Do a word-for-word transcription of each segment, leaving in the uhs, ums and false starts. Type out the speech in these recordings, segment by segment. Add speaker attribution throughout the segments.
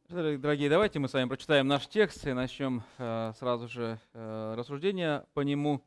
Speaker 1: Дорогие, давайте мы с вами прочитаем наш текст и начнем э, сразу же э, рассуждение по нему.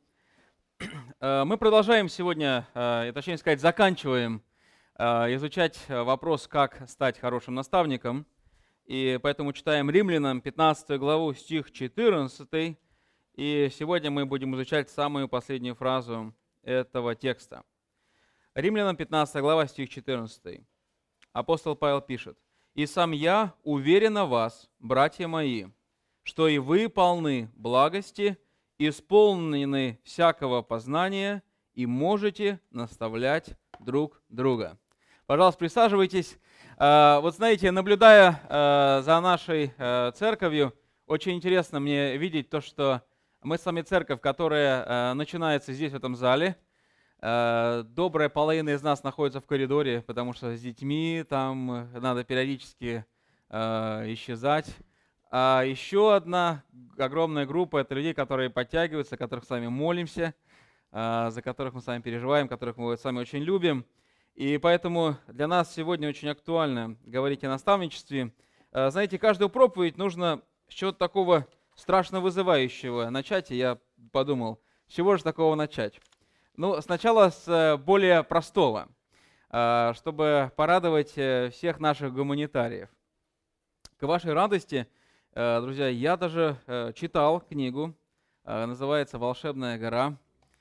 Speaker 1: Э, мы продолжаем сегодня, э, точнее сказать, заканчиваем э, изучать вопрос, как стать хорошим наставником. И поэтому читаем Римлянам пятнадцатую главу, стих четырнадцатый. И сегодня мы будем изучать самую последнюю фразу этого текста. Римлянам пятнадцатая глава, стих четырнадцатый. Апостол Павел пишет: «И сам я уверен о вас, братья мои, что и вы полны благости, исполнены всякого познания и можете наставлять друг друга». Пожалуйста, присаживайтесь. Вот знаете, наблюдая за нашей церковью, очень интересно мне видеть то, что мы с вами церковь, которая начинается здесь, в этом зале. Добрая половина из нас находится в коридоре, потому что с детьми там надо периодически э, исчезать. А еще одна огромная группа — это людей, которые подтягиваются, которых с вами молимся, э, за которых мы с вами переживаем, которых мы с вами очень любим. И поэтому для нас сегодня очень актуально говорить о наставничестве. Э, знаете, каждую проповедь нужно с чего-то такого страшно вызывающего начать, и я подумал, с чего же такого начать? Ну, сначала с более простого, чтобы порадовать всех наших гуманитариев. К вашей радости, друзья, я даже читал книгу, называется «Волшебная гора».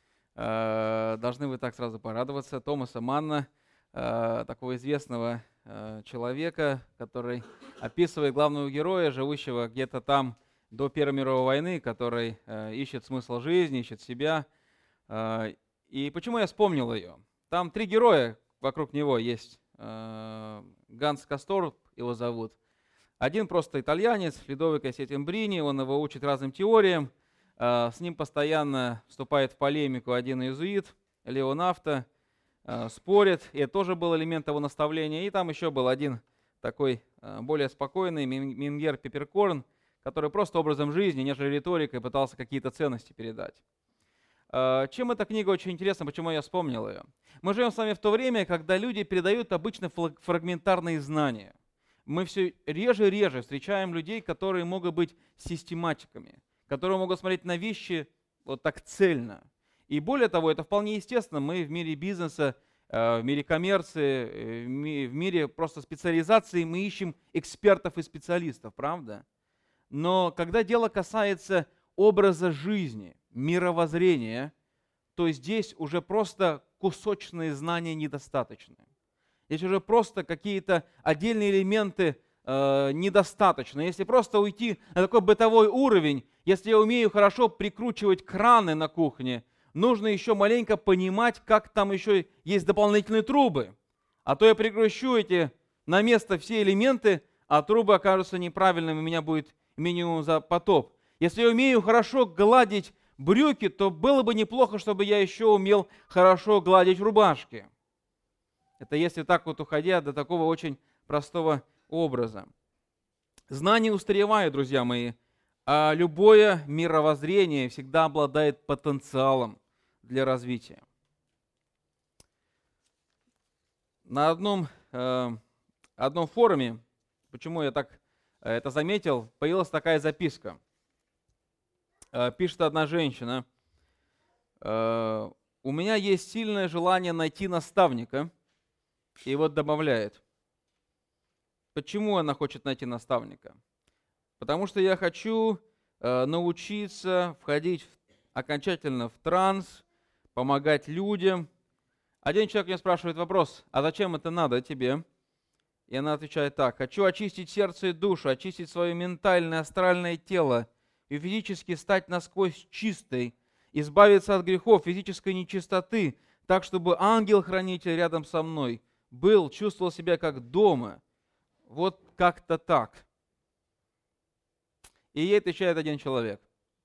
Speaker 1: Должны вы так сразу порадоваться. Томаса Манна, такого известного человека, который описывает главного героя, живущего где-то там до Первой мировой войны, который ищет смысл жизни, ищет себя. И почему я вспомнил ее? Там три героя вокруг него есть. Ганс Касторп его зовут. Один просто итальянец, Людовико Сеттембрини, он его учит разным теориям. С ним постоянно вступает в полемику один иезуит, Лео Нафта, спорит. И это тоже был элемент его наставления. И там еще был один такой более спокойный, Мингер Пепперкорн, который просто образом жизни, нежели риторикой, пытался какие-то ценности передать. Чем эта книга очень интересна, почему я вспомнил ее? Мы живем с вами в то время, когда люди передают обычно фрагментарные знания. Мы все реже и реже встречаем людей, которые могут быть систематиками, которые могут смотреть на вещи вот так цельно. И более того, это вполне естественно. Мы в мире бизнеса, в мире коммерции, в мире просто специализации мы ищем экспертов и специалистов, правда? Но когда дело касается образа жизни, мировоззрения, то здесь уже просто кусочные знания недостаточны. Здесь уже просто какие-то отдельные элементы э, недостаточны. Если просто уйти на такой бытовой уровень, если я умею хорошо прикручивать краны на кухне, нужно еще маленько понимать, как там еще есть дополнительные трубы. А то я прикручу эти на место все элементы, а трубы окажутся неправильными, у меня будет минимум за потоп. Если я умею хорошо гладить брюки, то было бы неплохо, чтобы я еще умел хорошо гладить рубашки. Это если так вот уходя до такого очень простого образа. Знания устаревают, друзья мои, а любое мировоззрение всегда обладает потенциалом для развития. На одном, э, одном форуме, почему я так это заметил, появилась такая записка. Пишет одна женщина: «У меня есть сильное желание найти наставника». И вот добавляет: почему она хочет найти наставника? Потому что я хочу научиться входить окончательно в транс, помогать людям. Один человек мне спрашивает вопрос: а зачем это надо тебе? И она отвечает так: хочу очистить сердце и душу, очистить свое ментальное, астральное тело, и физически стать насквозь чистой, избавиться от грехов, физической нечистоты, так, чтобы ангел-хранитель рядом со мной был, чувствовал себя как дома. Вот как-то так. И ей отвечает один человек: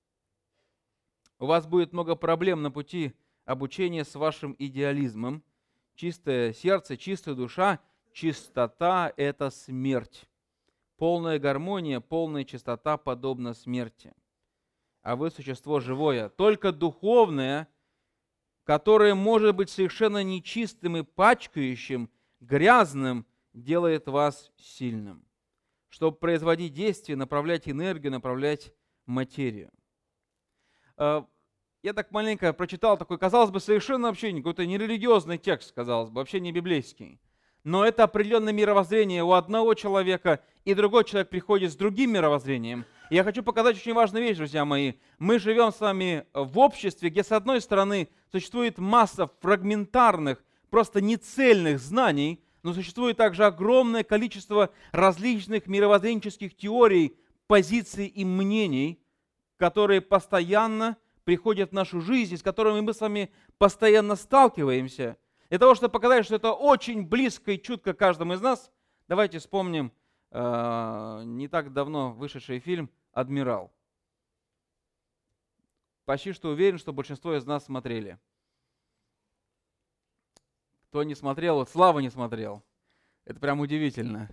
Speaker 1: у вас будет много проблем на пути обучения с вашим идеализмом. Чистое сердце, чистая душа, чистота – это смерть. Полная гармония, полная чистота подобна смерти. А вы существо живое, только духовное, которое может быть совершенно нечистым и пачкающим, грязным, делает вас сильным. чтобы производить действие, направлять энергию, направлять материю. Я так маленько прочитал такой, казалось бы, совершенно вообще какой-то нерелигиозный текст, казалось бы, вообще не библейский. Но это определенное мировоззрение у одного человека, и другой человек приходит с другим мировоззрением. И я хочу показать очень важную вещь, друзья мои. Мы живем с вами в обществе, где с одной стороны существует масса фрагментарных, просто нецельных знаний, но существует также огромное количество различных мировоззренческих теорий, позиций и мнений, которые постоянно приходят в нашу жизнь, с которыми мы с вами постоянно сталкиваемся. Для того, чтобы показать, что это очень близко и чутко каждому из нас, давайте вспомним э, не так давно вышедший фильм «Адмирал». Почти что уверен, что большинство из нас смотрели. Кто не смотрел, вот Слава не смотрел. Это прям удивительно.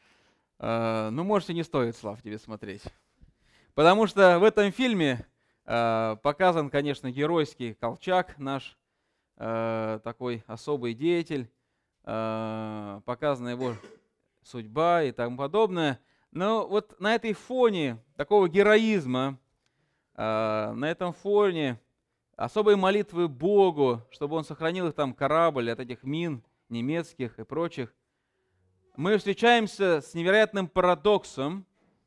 Speaker 1: Э, ну, может, и не стоит, Слав, тебе смотреть. Потому что в этом фильме э, показан, конечно, геройский Колчак, наш э, такой особый деятель, э, показана его судьба и тому подобное. Но вот на этой фоне такого героизма, э, на этом фоне особой молитвы Богу, чтобы Он сохранил их там корабль от этих мин немецких и прочих, мы встречаемся с невероятным парадоксом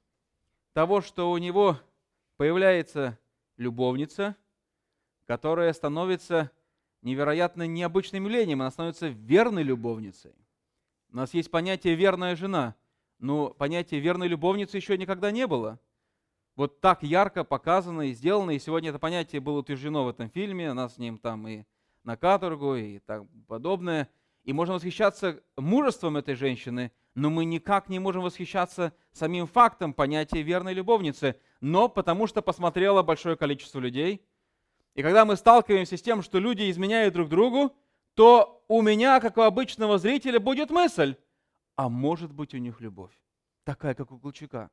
Speaker 1: того, что у него появляется любовница, которая становится невероятно необычным явлением, она становится верной любовницей. У нас есть понятие «верная жена», но понятия верной любовницы еще никогда не было. Вот так ярко показано и сделано, и сегодня это понятие было утверждено в этом фильме, она с ним там и на каторгу, и так подобное. И можно восхищаться мужеством этой женщины, но мы никак не можем восхищаться самим фактом понятия верной любовницы, но потому что посмотрело большое количество людей. И когда мы сталкиваемся с тем, что люди изменяют друг другу, то у меня, как у обычного зрителя, будет мысль, а может быть у них любовь, такая, как у Колчака.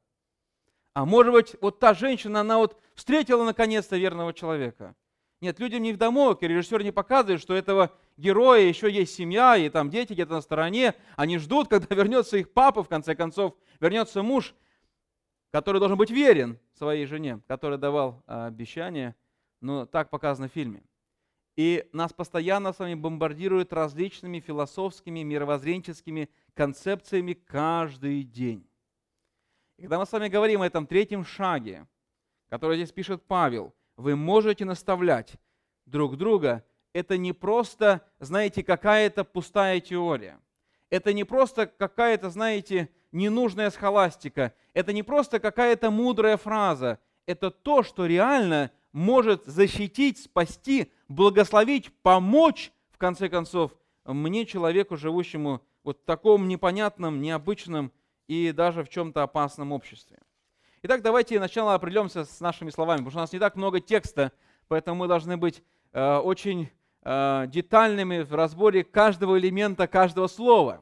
Speaker 1: А может быть, вот та женщина, она вот встретила наконец-то верного человека. Нет, людям не вдомек, и режиссер не показывает, что этого героя еще есть семья, и там дети где-то на стороне. Они ждут, когда вернется их папа, в конце концов, вернется муж, который должен быть верен своей жене, который давал а, обещание. Но так показано в фильме. И нас постоянно с вами бомбардируют различными философскими, мировоззренческими концепциями каждый день. И когда мы с вами говорим о этом третьем шаге, который здесь пишет Павел, вы можете наставлять друг друга, это не просто, знаете, какая-то пустая теория. Это не просто какая-то, знаете, ненужная схоластика. Это не просто какая-то мудрая фраза. Это то, что реально может защитить, спасти, благословить, помочь, в конце концов, мне, человеку, живущему вот в таком непонятном, необычном и даже в чем-то опасном обществе. Итак, давайте сначала определимся с нашими словами, потому что у нас не так много текста, поэтому мы должны быть э, очень э, детальными в разборе каждого элемента, каждого слова.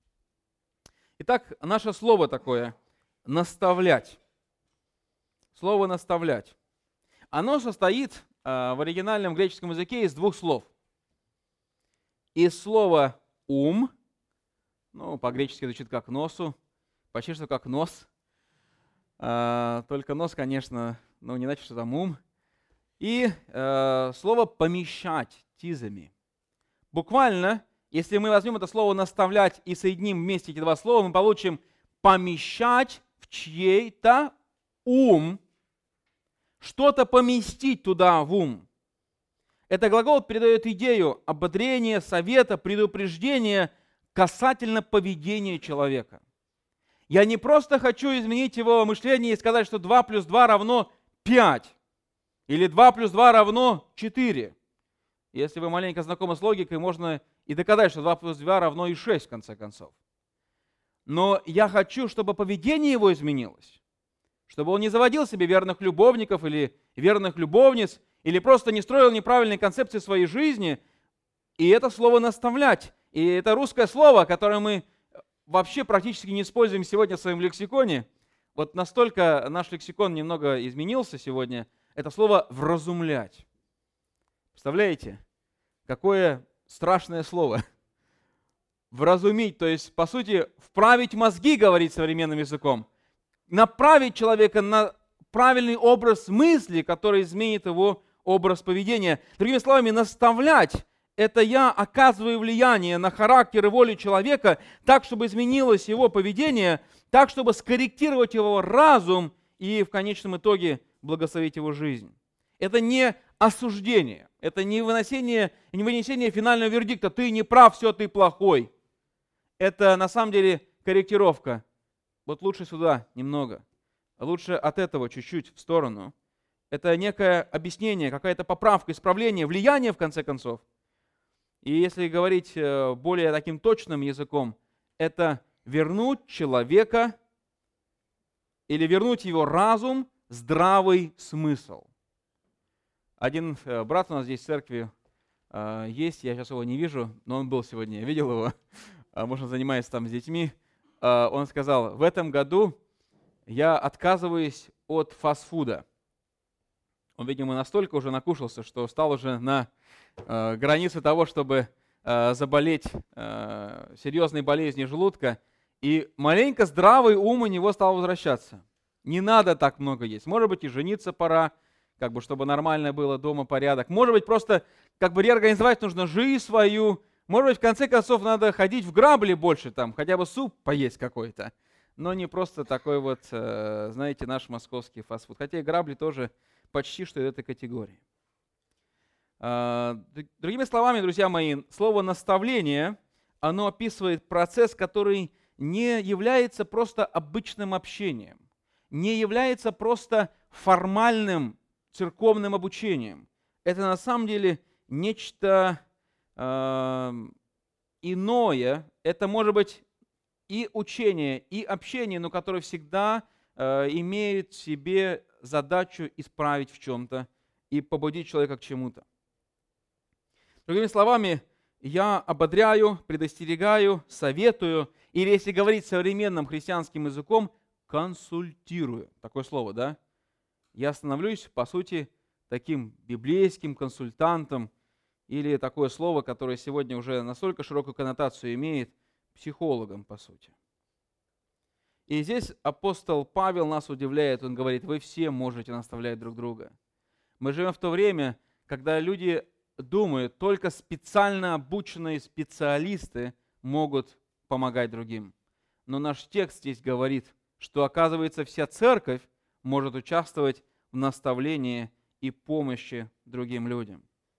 Speaker 1: Итак, наше слово такое – наставлять. Слово «наставлять». Оно состоит э, в оригинальном греческом языке из двух слов. Из слова «ум», ну, по-гречески звучит как «носу», почти что как «нос», э, только нос, конечно, ну, не значит, что там ум. И э, слово «помещать» тизами. Буквально, если мы возьмем это слово «наставлять» и соединим вместе эти два слова, мы получим «помещать в чей-то ум», что-то поместить туда в ум. Этот глагол передает идею ободрения, совета, предупреждения касательно поведения человека. Я не просто хочу изменить его мышление и сказать, что два плюс два равно пять, или два плюс два равно четыре. Если вы маленько знакомы с логикой, можно и доказать, что два плюс два равно и шесть, в конце концов. Но я хочу, чтобы поведение его изменилось. Чтобы он не заводил себе верных любовников или верных любовниц, или просто не строил неправильные концепции своей жизни. И это слово «наставлять». И это русское слово, которое мы вообще практически не используем сегодня в своем лексиконе. Вот настолько наш лексикон немного изменился сегодня. Это слово «вразумлять». Представляете, какое страшное слово. Вразумить, то есть, по сути, вправить мозги, говорить современным языком. направить человека на правильный образ мысли, который изменит его образ поведения. Другими словами, наставлять – это я оказываю влияние на характер и волю человека так, чтобы изменилось его поведение, так, чтобы скорректировать его разум и в конечном итоге благословить его жизнь. Это не осуждение, это не выносение, не вынесение финального вердикта. Ты не прав, все, ты плохой. Это на самом деле корректировка. Вот лучше сюда немного, лучше от этого чуть-чуть в сторону. Это некое объяснение, какая-то поправка, исправление, влияние в конце концов. И если говорить более таким точным языком, это вернуть человека или вернуть его разум, здравый смысл. Один брат у нас здесь в церкви есть, я сейчас его не вижу, но он был сегодня, я видел его, может, он занимается там с детьми. Он сказал: в этом году я отказываюсь от фастфуда. Он, видимо, настолько уже накушался, что стал уже на э, границе того, чтобы э, заболеть э, серьезной болезнью желудка. И маленько здравый ум у него стал возвращаться. Не надо так много есть. Может быть, и жениться пора, как бы, чтобы нормально было дома порядок. Может быть, просто как бы реорганизовать нужно жизнь свою. Может быть, в конце концов, надо ходить в грабли больше, там, хотя бы суп поесть какой-то. Но не просто такой вот, э, знаете, наш московский фастфуд. Хотя и грабли тоже почти что из этой категории. Другими словами, друзья мои, слово «наставление», оно описывает процесс, который не является просто обычным общением, не является просто формальным церковным обучением. Это на самом деле нечто э, иное. Это может быть и учение, и общение, но которое всегда э, имеет в себе задачу исправить в чем-то и побудить человека к чему-то. Другими словами, я ободряю, предостерегаю, советую, или, если говорить современным христианским языком, консультирую. Такое слово, да? Я становлюсь, по сути, таким библейским консультантом, или такое слово, которое сегодня уже настолько широкую коннотацию имеет, психологом, по сути. И здесь апостол Павел нас удивляет, он говорит: вы все можете наставлять друг друга. Мы живем в то время, когда люди думают, только специально обученные специалисты могут помогать другим. Но наш текст здесь говорит, что, оказывается, вся церковь может участвовать в наставлении и помощи другим людям.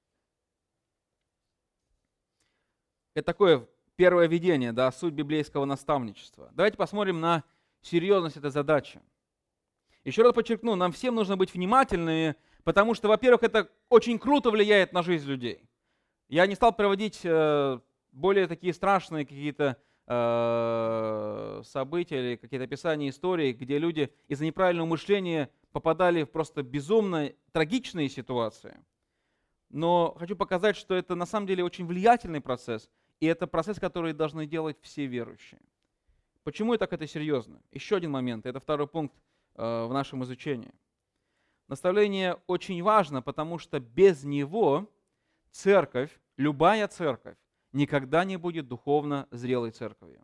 Speaker 1: Это такое первое видение, да, суть библейского наставничества. Давайте посмотрим на серьезность этой задачи. Еще раз подчеркну, нам всем нужно быть внимательными, потому что, во-первых, это очень круто влияет на жизнь людей. Я не стал приводить э, более такие страшные какие-то э, события или какие-то описания историй, где люди из-за неправильного мышления попадали в просто безумно трагичные ситуации. Но хочу показать, что это на самом деле очень влиятельный процесс, и это процесс, который должны делать все верующие. Почему и так это серьезно? Еще один момент, это второй пункт э, в нашем изучении. Наставление очень важно, потому что без него церковь, любая церковь, никогда не будет духовно зрелой церковью.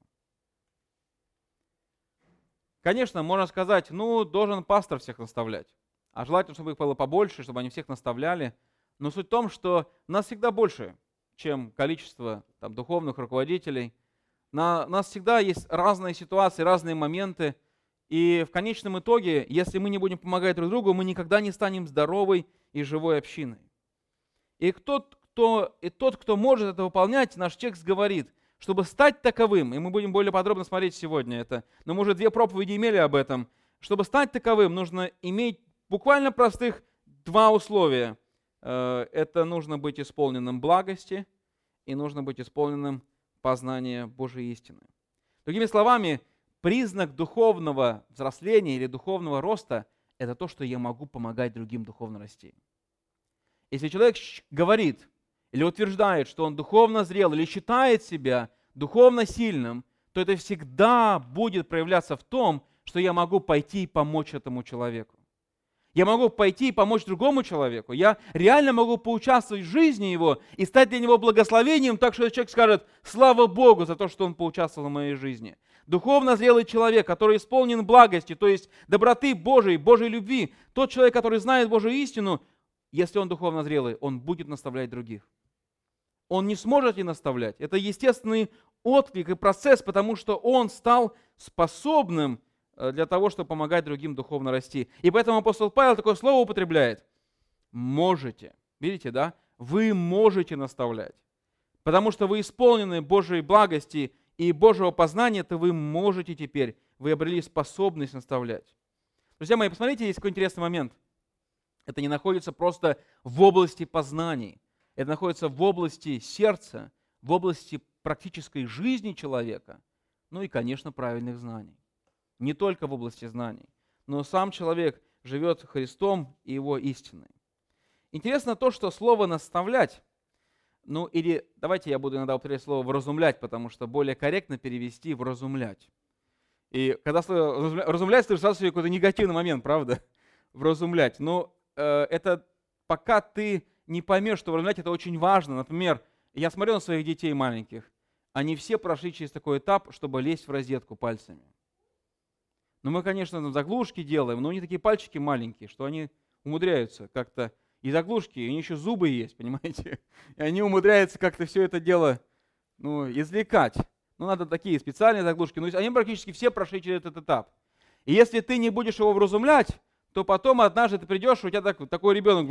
Speaker 1: Конечно, можно сказать, ну, должен пастор всех наставлять, а желательно, чтобы их было побольше, чтобы они всех наставляли. Но суть в том, что нас всегда больше, чем количество там, духовных руководителей. На, у нас всегда есть разные ситуации, разные моменты. И в конечном итоге, если мы не будем помогать друг другу, мы никогда не станем здоровой и живой общиной. И тот, кто, и тот, кто может это выполнять, наш текст говорит, чтобы стать таковым, и мы будем более подробно смотреть сегодня это, но мы уже две проповеди имели об этом, чтобы стать таковым, нужно иметь буквально простых два условия. Это нужно быть исполненным благости и нужно быть исполненным познания Божьей истины. Другими словами, признак духовного взросления или духовного роста – это то, что я могу помогать другим духовно расти. Если человек говорит или утверждает, что он духовно зрел или считает себя духовно сильным, то это всегда будет проявляться в том, что я могу пойти и помочь этому человеку. Я могу пойти и помочь другому человеку. Я реально могу поучаствовать в жизни его и стать для него благословением, так что человек скажет: слава Богу за то, что он поучаствовал в моей жизни. Духовно зрелый человек, который исполнен благости, то есть доброты Божией, Божьей любви, тот человек, который знает Божью истину, если он духовно зрелый, он будет наставлять других. Он не сможет не наставлять. Это естественный отклик и процесс, потому что он стал способным для того, чтобы помогать другим духовно расти. И поэтому апостол Павел такое слово употребляет. Можете. Видите, да? Вы можете наставлять. Потому что вы исполнены Божьей благости и Божьего познания, то вы можете теперь, вы обрели способность наставлять. Друзья мои, посмотрите, есть какой интересный момент. Это не находится просто в области познаний. Это находится в области сердца, в области практической жизни человека, ну и, конечно, правильных знаний. Не только в области знаний, но сам человек живет Христом и Его истиной. Интересно то, что слово «наставлять», ну или давайте я буду иногда употреблять слово «вразумлять», потому что более корректно перевести «вразумлять». И когда слово «вразумлять», ты сразу себе какой-то негативный момент, правда? «Вразумлять». Но э, это пока ты не поймешь, что вразумлять это очень важно. Например, я смотрю на своих детей маленьких, они все прошли через такой этап, чтобы лезть в розетку пальцами. Ну, мы, конечно, заглушки делаем, но у них такие пальчики маленькие, что они умудряются как-то и заглушки, и у них еще зубы есть, понимаете? И они умудряются как-то все это дело, ну, извлекать. Ну, надо такие специальные заглушки. Ну, они практически все прошли через этот этап. И если ты не будешь его вразумлять, то потом однажды ты придешь, у тебя так, такой ребенок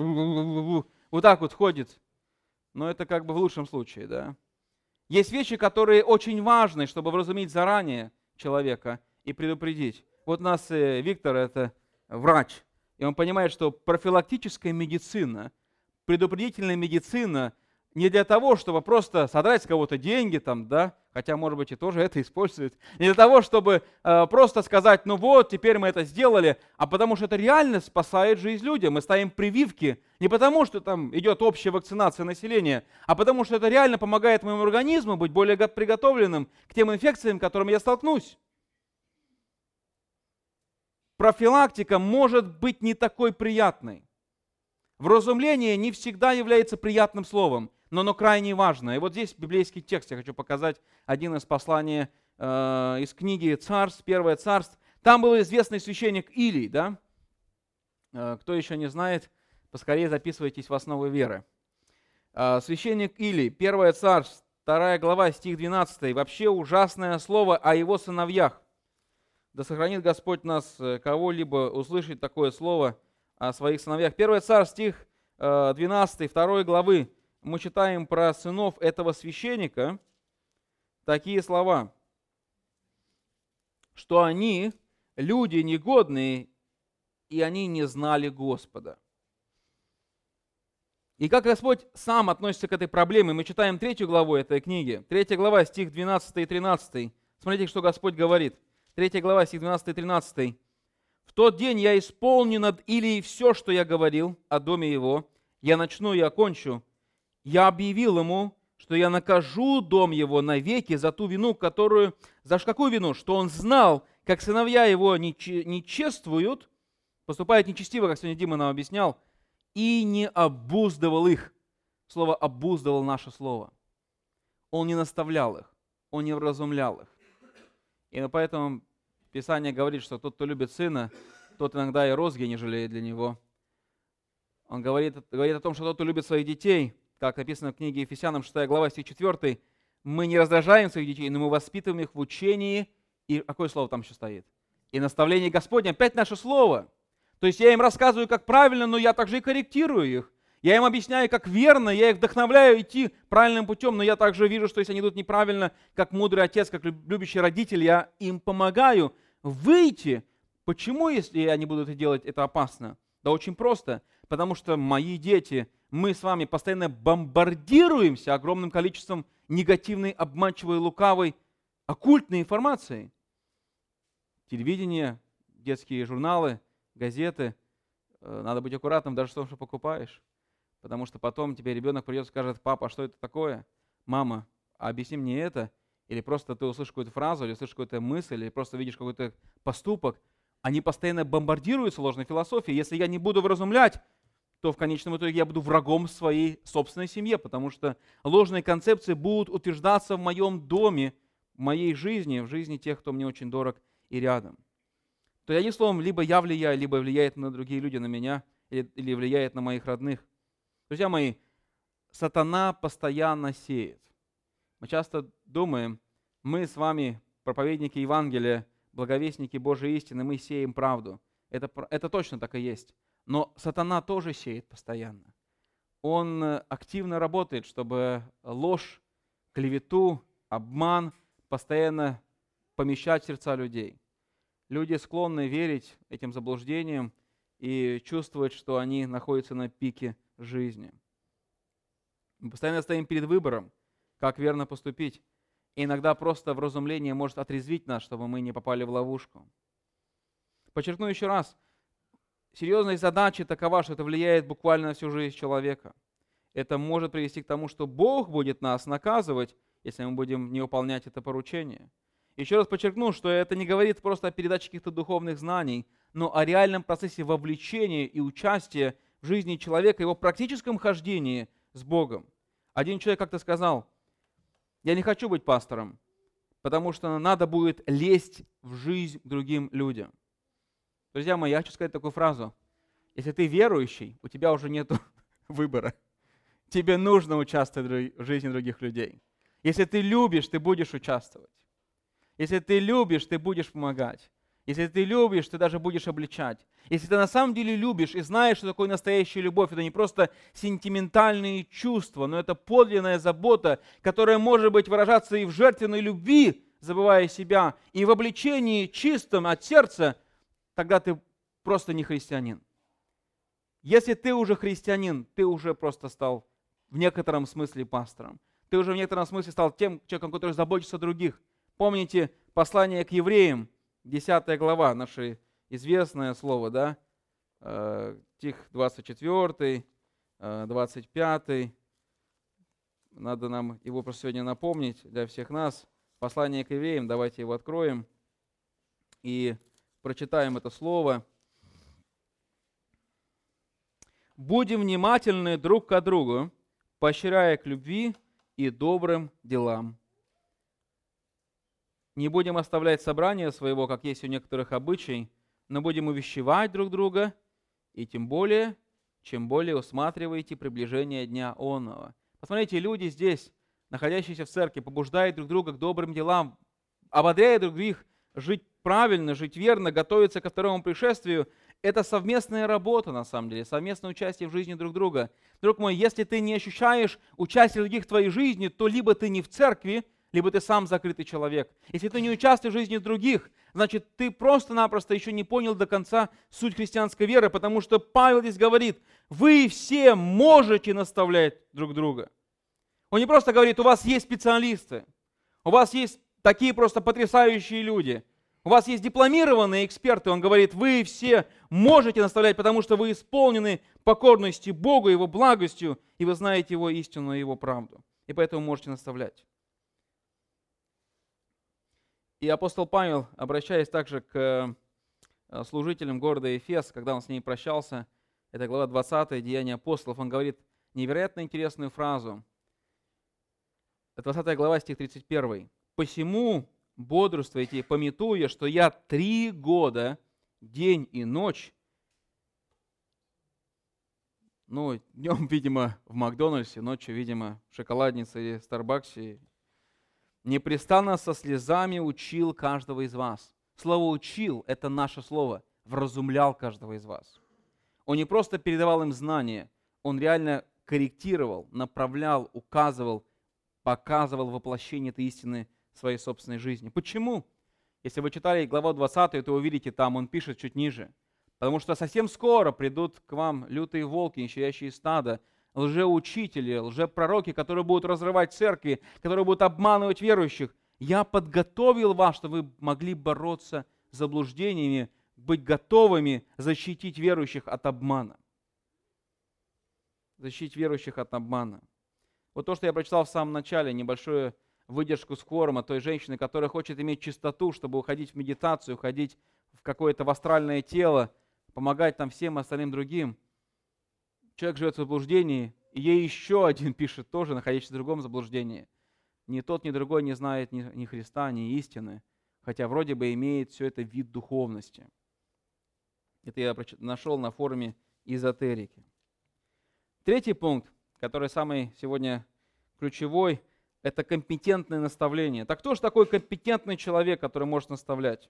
Speaker 1: вот так вот ходит. Но это как бы в лучшем случае, да. Есть вещи, которые очень важны, чтобы вразумить заранее человека и предупредить. Вот у нас Виктор, это врач, и он понимает, что профилактическая медицина, предупредительная медицина не для того, чтобы просто содрать с кого-то деньги, там, да, хотя, может быть, и тоже это используют, не для того, чтобы э, просто сказать, ну вот, теперь мы это сделали, а потому что это реально спасает жизнь людям. Мы ставим прививки не потому, что там идет общая вакцинация населения, а потому что это реально помогает моему организму быть более приготовленным к тем инфекциям, с которыми я столкнусь. Профилактика может быть не такой приятной. Вразумление не всегда является приятным словом, но оно крайне важно. И вот здесь библейский текст я хочу показать, один из посланий э, из книги Царств, Первое Царств. Там был известный священник Илий, да? Э, кто еще не знает, поскорее записывайтесь в основы веры. Э, священник Илий, Первое Царств, вторая глава, стих двенадцатый. Вообще ужасное слово о его сыновьях. Да сохранит Господь нас, кого-либо услышать такое слово о своих сыновьях. Первое Царств, стих двенадцатый, второй главы. Мы читаем про сынов этого священника такие слова, что они люди негодные, и они не знали Господа. И как Господь сам относится к этой проблеме, мы читаем третью главу этой книги. Третья глава, стих двенадцатый и тринадцатый. Смотрите, что Господь говорит. Третья глава, стих двенадцатый и тринадцатый. «В тот день я исполню над Илией все, что я говорил о доме его. Я начну и окончу. Я объявил ему, что я накажу дом его навеки за ту вину, которую... За какую вину? Что он знал, как сыновья его не чествуют, поступают нечестиво, как сегодня Дима нам объяснял, и не обуздывал их». Слово «обуздывал» наше слово. Он не наставлял их, он не вразумлял их. И поэтому Писание говорит, что тот, кто любит сына, тот иногда и розги не жалеет для него. Он говорит, говорит о том, что тот, кто любит своих детей, как написано в книге Ефесянам, шестая глава, стих четвёртый, мы не раздражаем своих детей, но мы воспитываем их в учении. И какое слово там еще стоит? И наставление Господне, опять наше слово. То есть я им рассказываю, как правильно, но я также и корректирую их. Я им объясняю, как верно, я их вдохновляю идти правильным путем, но я также вижу, что если они идут неправильно, как мудрый отец, как любящий родитель, я им помогаю выйти. Почему, если они будут это делать, это опасно? Да очень просто, потому что мои дети, мы с вами постоянно бомбардируемся огромным количеством негативной, обманчивой, лукавой, оккультной информации. Телевидение, детские журналы, газеты. Надо быть аккуратным даже в том, что покупаешь. Потому что потом тебе ребенок придет и скажет: папа, а что это такое? Мама, а объясни мне это. Или просто ты услышишь какую-то фразу, или услышишь какую-то мысль, или просто видишь какой-то поступок. Они постоянно бомбардируются ложной философией. Если я не буду вразумлять, то в конечном итоге я буду врагом своей собственной семье, потому что ложные концепции будут утверждаться в моем доме, в моей жизни, в жизни тех, кто мне очень дорог и рядом. То есть, одним словом, либо я влияю, либо влияет на другие люди, на меня, или, или влияет на моих родных. Друзья мои, сатана постоянно сеет. Мы часто думаем, мы с вами, проповедники Евангелия, благовестники Божьей истины, мы сеем правду. Это, это точно так и есть. Но сатана тоже сеет постоянно. Он активно работает, чтобы ложь, клевету, обман постоянно помещать в сердца людей. Люди склонны верить этим заблуждениям и чувствовать, что они находятся на пике жизни. Мы постоянно стоим перед выбором, как верно поступить. И иногда просто вразумление может отрезвить нас, чтобы мы не попали в ловушку. Подчеркну еще раз, серьезность задачи такова, что это влияет буквально на всю жизнь человека. Это может привести к тому, что Бог будет нас наказывать, если мы будем не выполнять это поручение. Еще раз подчеркну, что это не говорит просто о передаче каких-то духовных знаний, но о реальном процессе вовлечения и участия в жизни человека, его практическом хождении с Богом. Один человек как-то сказал: я не хочу быть пастором, потому что надо будет лезть в жизнь к другим людям. Друзья мои, я хочу сказать такую фразу. Если ты верующий, у тебя уже нет выбора. Тебе нужно участвовать в жизни других людей. Если ты любишь, ты будешь участвовать. Если ты любишь, ты будешь помогать. Если ты любишь, ты даже будешь обличать. Если ты на самом деле любишь и знаешь, что такое настоящая любовь, это не просто сентиментальные чувства, но это подлинная забота, которая может быть выражаться и в жертвенной любви, забывая себя, и в обличении чистом от сердца, тогда ты просто не христианин. Если ты уже христианин, ты уже просто стал в некотором смысле пастором. Ты уже в некотором смысле стал тем человеком, который заботится о других. Помните послание к евреям, десятая глава, наше известное слово, да? Стих двадцать четвёртый, двадцать пятый. Надо нам его просто сегодня напомнить для всех нас. Послание к евреям, давайте его откроем и прочитаем это слово. «Будем внимательны друг к другу, поощряя к любви и добрым делам. Не будем оставлять собрание своего, как есть у некоторых обычай, но будем увещевать друг друга, и тем более, чем более усматриваете приближение дня онного». Посмотрите, люди здесь, находящиеся в церкви, побуждают друг друга к добрым делам, ободряя друг других жить правильно, жить верно, готовиться ко второму пришествию. Это совместная работа, на самом деле, совместное участие в жизни друг друга. Друг мой, если ты не ощущаешь участие других в твоей жизни, то либо ты не в церкви, либо ты сам закрытый человек. Если ты не участвуешь в жизни других, значит, ты просто-напросто еще не понял до конца суть христианской веры, потому что Павел здесь говорит: вы все можете наставлять друг друга. Он не просто говорит: у вас есть специалисты, у вас есть такие просто потрясающие люди, у вас есть дипломированные эксперты. Он говорит: вы все можете наставлять, потому что вы исполнены покорности Богу, Его благостью, и вы знаете Его истину и Его правду. И поэтому можете наставлять. И апостол Павел, обращаясь также к служителям города Эфес, когда он с ней прощался, это глава двадцатая, Деяния апостолов, он говорит невероятно интересную фразу. Это двадцатая глава, стих тридцать первый. «Посему бодрствуйте, памятуя, что я три года, день и ночь», ну, днем, видимо, в Макдональдсе, ночью, видимо, в шоколаднице или Старбаксе, «непрестанно со слезами учил каждого из вас». Слово «учил» — это наше слово, вразумлял каждого из вас. Он не просто передавал им знания, он реально корректировал, направлял, указывал, показывал воплощение этой истины в своей собственной жизни. Почему? Если вы читали главу двадцатую, то увидите, там он пишет чуть ниже. Потому что совсем скоро придут к вам лютые волки, ищущие стадо, лжеучители, лжепророки, которые будут разрывать церкви, которые будут обманывать верующих. Я подготовил вас, чтобы вы могли бороться с заблуждениями, быть готовыми защитить верующих от обмана. Защитить верующих от обмана. Вот то, что я прочитал в самом начале, небольшую выдержку с кворума той женщины, которая хочет иметь чистоту, чтобы уходить в медитацию, уходить в какое-то в астральное тело, помогать там всем остальным другим. Человек живет в заблуждении, и ей еще один пишет тоже, находящийся в другом заблуждении. Ни тот, ни другой не знает ни, ни Христа, ни истины, хотя вроде бы имеет все это вид духовности. Это я нашел на форуме эзотерики. Третий пункт, который самый сегодня ключевой, это компетентное наставление. Так кто же такой компетентный человек, который может наставлять?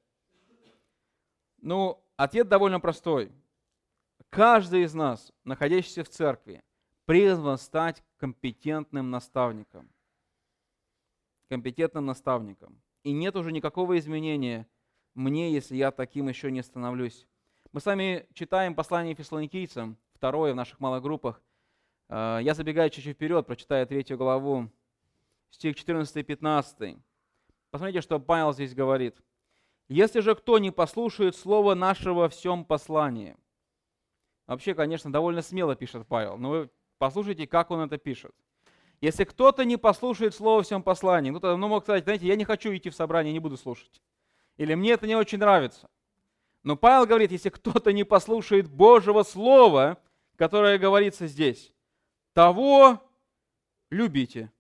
Speaker 1: Ну, ответ довольно простой. Каждый из нас, находящийся в церкви, призван стать компетентным наставником. Компетентным наставником. И нет уже никакого изменения мне, если я таким еще не становлюсь. Мы с вами читаем послание Фессалоникийцам, второе в наших малых группах. Я забегаю чуть-чуть вперед, прочитаю третью главу, стих четырнадцатый и пятнадцатый. Посмотрите, что Павел здесь говорит. «Если же кто не послушает слова нашего во всем послании». Вообще, конечно, довольно смело пишет Павел, но вы послушайте, как он это пишет. Если кто-то не послушает слово во всем послании, ну, то, ну, мог сказать, знаете, я не хочу идти в собрание, не буду слушать. Или мне это не очень нравится. Но Павел говорит, если кто-то не послушает Божьего слова, которое говорится здесь, того любите,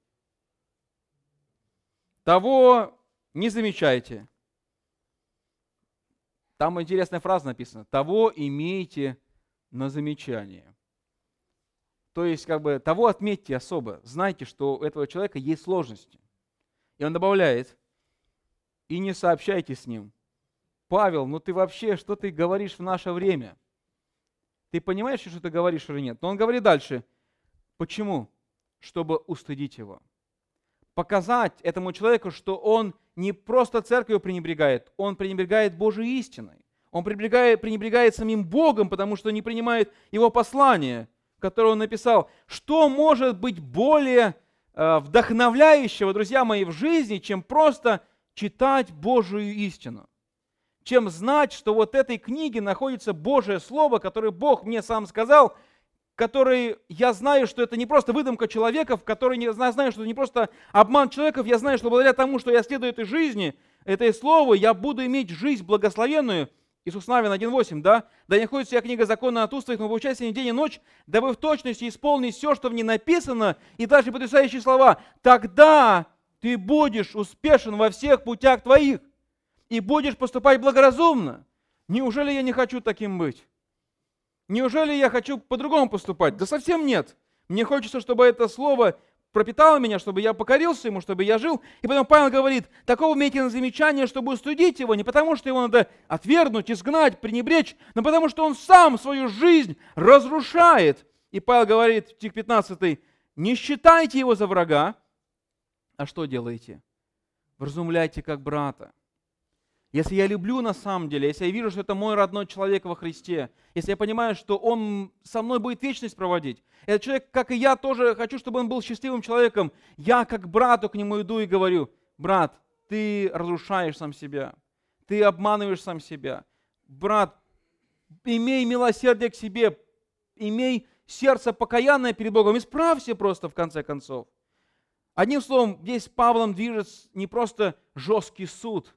Speaker 1: того не замечайте. Там интересная фраза написана, того имейте на замечание. То есть, как бы, того отметьте особо. Знайте, что у этого человека есть сложности. И он добавляет, и не сообщайте с ним. Павел, ну ты вообще, что ты говоришь в наше время? Ты понимаешь, что ты говоришь или нет? Но он говорит дальше. Почему? Чтобы устыдить его. Показать этому человеку, что он не просто церковью пренебрегает, он пренебрегает Божьей истиной. Он пренебрегает, пренебрегает самим Богом, потому что не принимает его послание, которое он написал. Что может быть более э, вдохновляющего, друзья мои, в жизни, чем просто читать Божию истину? Чем знать, что вот в этой книге находится Божие Слово, которое Бог мне сам сказал, который я знаю, что это не просто выдумка человеков, который не знаю, знаю, что это не просто обман человеков, я знаю, что благодаря тому, что я следую этой жизни, этой слову, я буду иметь жизнь благословенную. Иисус Навин один восемь, да? «Да не находится вся книга закона от уст твоих, но получайся не день и ночь, дабы в точности исполнить все, что в ней написано, и дальше потрясающие слова. Тогда ты будешь успешен во всех путях твоих и будешь поступать благоразумно». Неужели я не хочу таким быть? Неужели я хочу по-другому поступать? Да совсем нет. Мне хочется, чтобы это слово пропитало меня, чтобы я покорился ему, чтобы я жил. И потом Павел говорит, такого имейте на замечание, чтобы устудить его, не потому что его надо отвергнуть, изгнать, пренебречь, но потому что он сам свою жизнь разрушает. И Павел говорит, стих пятнадцатый, не считайте его за врага, а что делаете? Вразумляйте как брата. Если я люблю на самом деле, если я вижу, что это мой родной человек во Христе, если я понимаю, что он со мной будет вечность проводить, этот человек, как и я, тоже хочу, чтобы он был счастливым человеком, я как брату к нему иду и говорю, брат, ты разрушаешь сам себя, ты обманываешь сам себя. Брат, имей милосердие к себе, имей сердце покаянное перед Богом, исправься просто в конце концов. Одним словом, здесь Павлом движет не просто жесткий суд,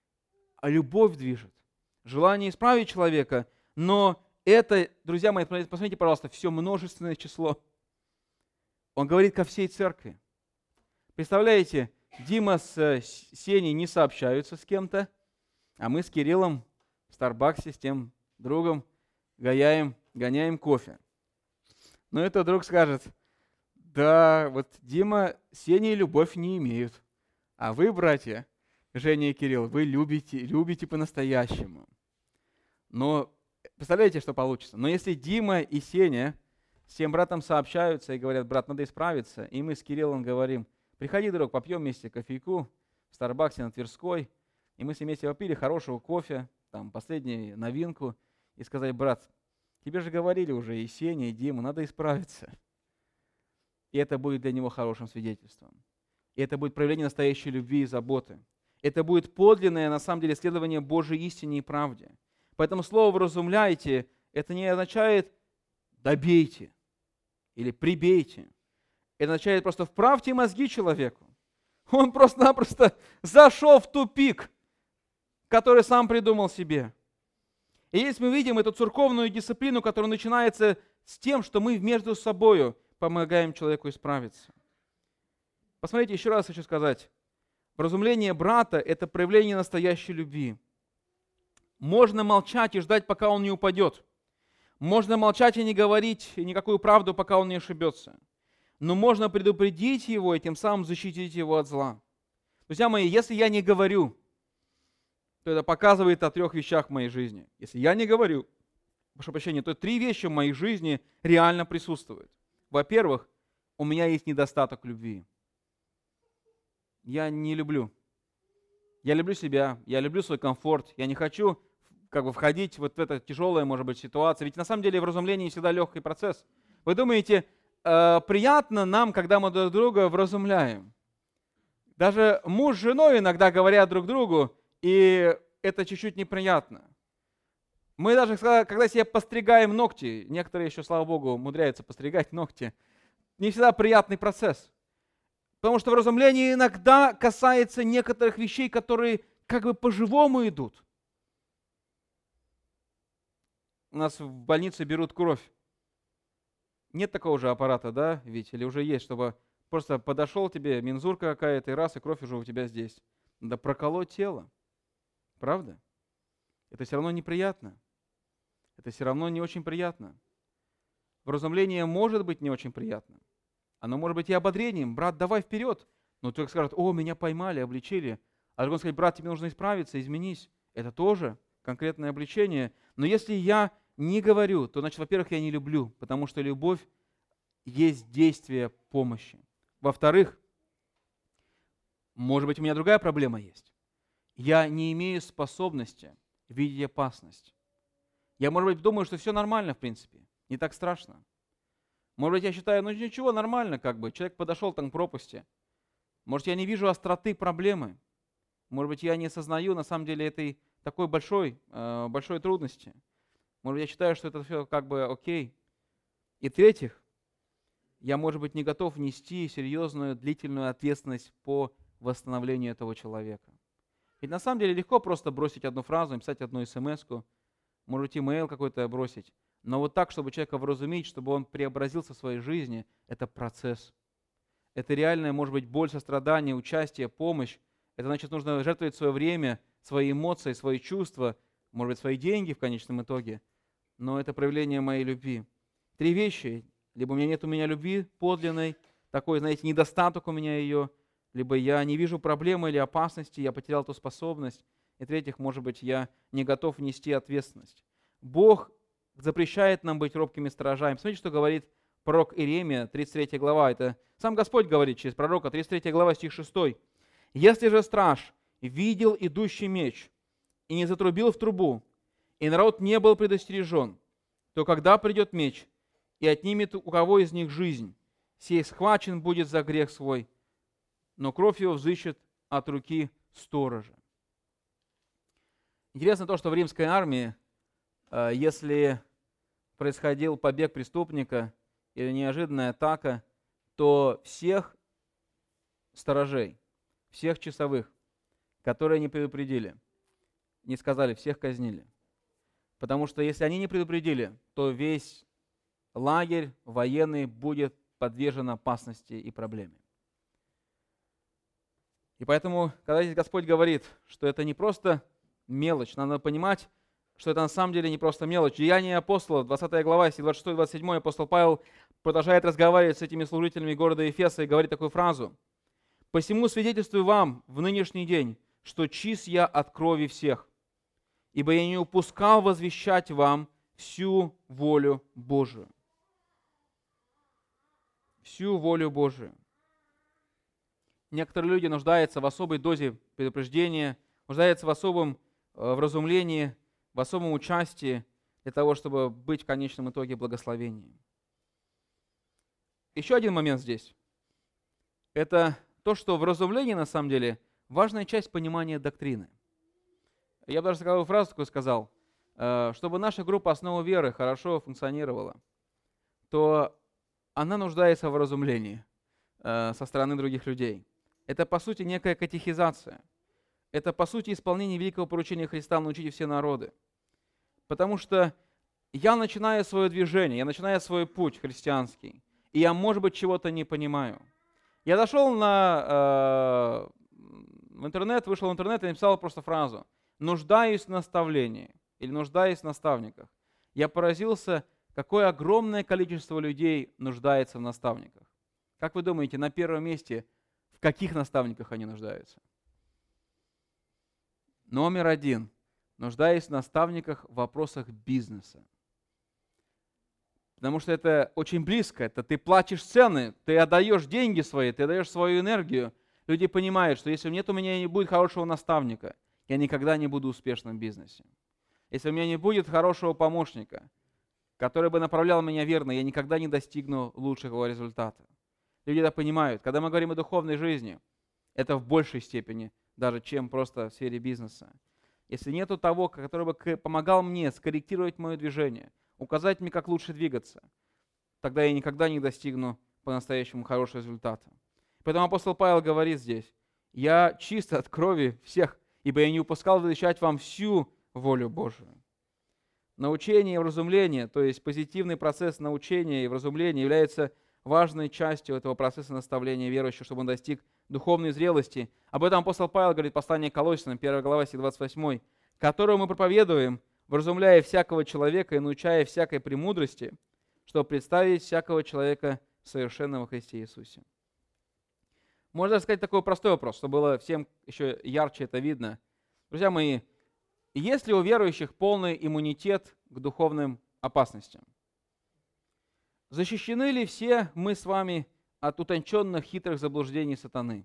Speaker 1: а любовь движет. Желание исправить человека. Но это, друзья мои, посмотрите, пожалуйста, все множественное число. Он говорит ко всей церкви. Представляете, Дима с Сеней не сообщаются с кем-то, а мы с Кириллом в Старбаксе с тем другом гоняем, гоняем кофе. Но этот друг скажет, да, вот Дима с Сеней любовь не имеют, а вы, братья, Женя и Кирилл, вы любите, любите по-настоящему. Но представляете, что получится? Но если Дима и Сеня с тем братом сообщаются и говорят, брат, надо исправиться, и мы с Кириллом говорим, приходи, друг, попьем вместе кофейку в Старбаксе на Тверской, и мы все вместе попили хорошего кофе, там, последнюю новинку, и сказать, брат, тебе же говорили уже и Сеня, и Дима, надо исправиться. И это будет для него хорошим свидетельством. И это будет проявление настоящей любви и заботы. Это будет подлинное, на самом деле, следование Божьей истине и правде. Поэтому слово «вразумляйте» это не означает «добейте» или «прибейте». Это означает просто «вправьте мозги человеку». Он просто-напросто зашел в тупик, который сам придумал себе. И если мы видим эту церковную дисциплину, которая начинается с тем, что мы между собой помогаем человеку исправиться. Посмотрите, еще раз хочу сказать. Вразумление брата – это проявление настоящей любви. Можно молчать и ждать, пока он не упадет. Можно молчать и не говорить никакую правду, пока он не ошибется. Но можно предупредить его и тем самым защитить его от зла. Друзья мои, если я не говорю, то это показывает о трех вещах в моей жизни. Если я не говорю, прошу прощения, то три вещи в моей жизни реально присутствуют. Во-первых, у меня есть недостаток любви. Я не люблю. Я люблю себя, я люблю свой комфорт. Я не хочу как бы входить вот в эту тяжелую, может быть, ситуацию. Ведь на самом деле вразумление всегда легкий процесс. Вы думаете, э, приятно нам, когда мы друг друга вразумляем? Даже муж с женой иногда говорят друг другу, и это чуть-чуть неприятно. Мы даже, когда себе постригаем ногти, некоторые еще, слава богу, умудряются постригать ногти, не всегда приятный процесс. Потому что вразумление иногда касается некоторых вещей, которые как бы по-живому идут. У нас в больнице берут кровь. Нет такого же аппарата, да, ведь? Или уже есть, чтобы просто подошел тебе мензурка какая-то, и раз, и кровь уже у тебя здесь. Надо проколоть тело. Правда? Это все равно неприятно. Это все равно не очень приятно. Вразумление может быть не очень приятно. Оно может быть и ободрением. Брат, давай вперед. Но человек скажет, о, меня поймали, обличили. А другой скажет, брат, тебе нужно исправиться, изменись. Это тоже конкретное обличение. Но если я не говорю, то, значит, во-первых, я не люблю, потому что любовь есть действие помощи. Во-вторых, может быть, у меня другая проблема есть. Я не имею способности видеть опасность. Я, может быть, думаю, что все нормально, в принципе, не так страшно. Может быть, я считаю, ну ничего, нормально, как бы, человек подошел там к пропасти. Может, я не вижу остроты проблемы. Может быть, я не осознаю, на самом деле, этой такой большой, э, большой трудности. Может быть, я считаю, что это все как бы окей. И в-третьих, я, может быть, не готов нести серьезную, длительную ответственность по восстановлению этого человека. Ведь на самом деле легко просто бросить одну фразу, написать одну смс-ку, может быть, имейл какой-то бросить. Но вот так, чтобы человека вразумить, чтобы он преобразился в своей жизни, это процесс. Это реальная, может быть, боль, сострадание, участие, помощь. Это значит, нужно жертвовать свое время, свои эмоции, свои чувства, может быть, свои деньги в конечном итоге. Но это проявление моей любви. Три вещи. Либо у меня нет у меня любви подлинной, такой, знаете, недостаток у меня ее, либо я не вижу проблемы или опасности, я потерял эту способность. И в-третьих, может быть, я не готов нести ответственность. Бог запрещает нам быть робкими сторожами. Смотрите, что говорит пророк Иеремия, тридцать третья глава. Это сам Господь говорит через пророка, тридцать третья глава, стих шестой. «Если же страж видел идущий меч и не затрубил в трубу, и народ не был предостережен, то когда придет меч и отнимет у кого из них жизнь, сей схвачен будет за грех свой, но кровь его взыщет от руки сторожа». Интересно то, что в римской армии, если происходил побег преступника или неожиданная атака, то всех сторожей, всех часовых, которые не предупредили, не сказали, всех казнили. Потому что если они не предупредили, то весь лагерь военный будет подвержен опасности и проблеме. И поэтому, когда здесь Господь говорит, что это не просто мелочь, надо понимать, что это на самом деле не просто мелочь. Деяния апостолов, двадцатая глава, двадцать шестой двадцать седьмой, апостол Павел продолжает разговаривать с этими служителями города Ефеса и говорит такую фразу. «Посему свидетельствую вам в нынешний день, что чист я от крови всех, ибо я не упускал возвещать вам всю волю Божию». Всю волю Божию. Некоторые люди нуждаются в особой дозе предупреждения, нуждаются в особом э, вразумлении, в особом участии для того, чтобы быть в конечном итоге благословением. Еще один момент здесь. Это то, что вразумление, на самом деле, важная часть понимания доктрины. Я бы даже такую фразу такую сказал, э, чтобы наша группа «Основа веры» хорошо функционировала, то она нуждается в вразумлении э, со стороны других людей. Это, по сути, некая катехизация. Это, по сути, исполнение великого поручения Христа «Научите все народы». Потому что я начинаю свое движение, я начинаю свой путь христианский, и я, может быть, чего-то не понимаю. Я зашел на, э, в интернет, вышел в интернет и написал просто фразу «нуждаюсь в наставлении» или «нуждаюсь в наставниках». Я поразился, какое огромное количество людей нуждается в наставниках. Как вы думаете, на первом месте в каких наставниках они нуждаются? Номер один. Нуждаюсь в наставниках в вопросах бизнеса. Потому что это очень близко. Это ты платишь цены, ты отдаешь деньги свои, ты отдаешь свою энергию. Люди понимают, что если нет у меня не будет хорошего наставника, я никогда не буду успешным в бизнесе. Если у меня не будет хорошего помощника, который бы направлял меня верно, я никогда не достигну лучшего результата. Люди это понимают. Когда мы говорим о духовной жизни, это в большей степени даже, чем просто в сфере бизнеса. Если нету того, который бы помогал мне скорректировать мое движение, указать мне, как лучше двигаться, тогда я никогда не достигну по-настоящему хорошего результата. Поэтому апостол Павел говорит здесь: «Я чист от крови всех, ибо я не упускал возвещать вам всю волю Божию». Научение и вразумление, то есть позитивный процесс научения и вразумления, является важной частью этого процесса наставления верующего, чтобы он достиг духовной зрелости. Об этом апостол Павел говорит в послании к Колоссянам, первая глава, стих двадцать восемь, «которую мы проповедуем, вразумляя всякого человека и научая всякой премудрости, чтобы представить всякого человека совершенного во Христе Иисусе». Можно сказать такой простой вопрос, чтобы было всем еще ярче это видно. Друзья мои, есть ли у верующих полный иммунитет к духовным опасностям? Защищены ли все мы с вами от утонченных хитрых заблуждений сатаны?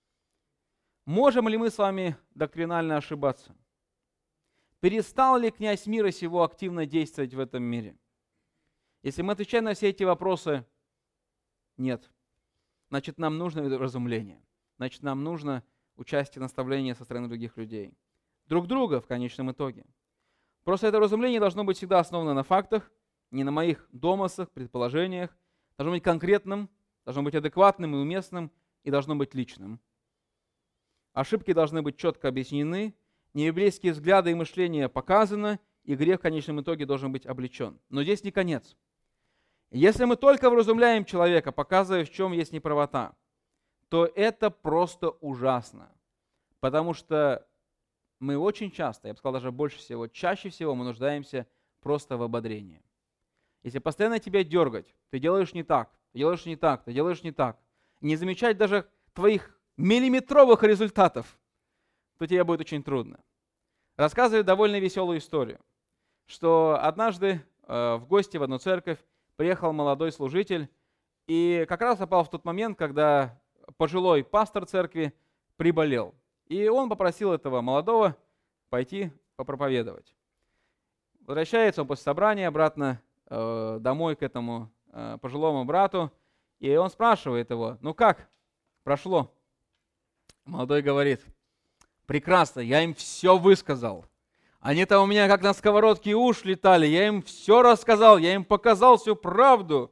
Speaker 1: Можем ли мы с вами доктринально ошибаться? Перестал ли князь мира сего активно действовать в этом мире? Если мы отвечаем на все эти вопросы, нет. Значит, нам нужно разумление. Значит, нам нужно участие, наставление со стороны других людей. Друг друга в конечном итоге. Просто это разумление должно быть всегда основано на фактах, не на моих домыслах, предположениях. Должно быть конкретным, должно быть адекватным и уместным, и должно быть личным. Ошибки должны быть четко объяснены, небиблейские взгляды и мышления показаны, и грех в конечном итоге должен быть облечен. Но здесь не конец. Если мы только вразумляем человека, показывая, в чем есть неправота, то это просто ужасно. Потому что мы очень часто, я бы сказал даже больше всего, чаще всего мы нуждаемся просто в ободрении. Если постоянно тебя дергать, ты делаешь не так, ты делаешь не так, ты делаешь не так, не замечать даже твоих миллиметровых результатов, то тебе будет очень трудно. Рассказываю довольно веселую историю, что однажды э, в гости в одну церковь приехал молодой служитель и как раз попал в тот момент, когда пожилой пастор церкви приболел. И он попросил этого молодого пойти попроповедовать. Возвращается он после собрания обратно э, домой к этому э, пожилому брату, и он спрашивает его: ну как прошло? Молодой говорит: прекрасно, я им все высказал. Они-то у меня как на сковородке уж летали, я им все рассказал, я им показал всю правду.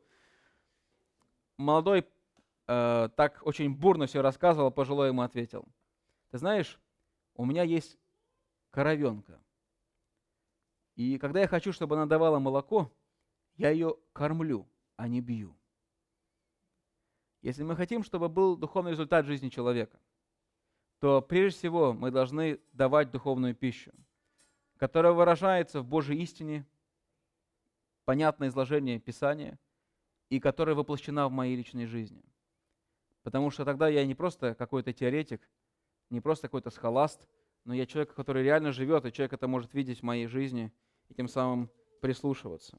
Speaker 1: Молодой э, так очень бурно все рассказывал, пожилой ему ответил: ты знаешь, у меня есть коровенка. И когда я хочу, чтобы она давала молоко, я ее кормлю, а не бью. Если мы хотим, чтобы был духовный результат жизни человека, то прежде всего мы должны давать духовную пищу, которая выражается в Божьей истине, понятное изложение Писания, и которая воплощена в моей личной жизни. Потому что тогда я не просто какой-то теоретик, не просто какой-то схоласт, но я человек, который реально живет, и человек это может видеть в моей жизни и тем самым прислушиваться.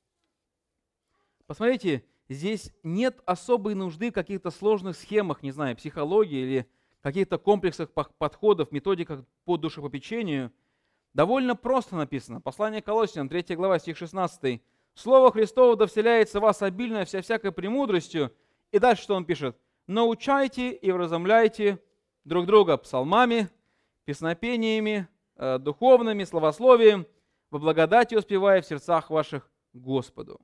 Speaker 1: Посмотрите, здесь нет особой нужды в каких-то сложных схемах, не знаю, психологии или каких-то комплексах подходов, методиках по душепопечению. Довольно просто написано. Послание к Колоссянам, третья глава, стих шестнадцатый. «Слово Христово да вселяется в вас обильно вся всякой премудростью». И дальше что он пишет? «Научайте и вразумляйте друг друга псалмами, песнопениями, э, духовными, словословием, во благодати успевая в сердцах ваших Господу».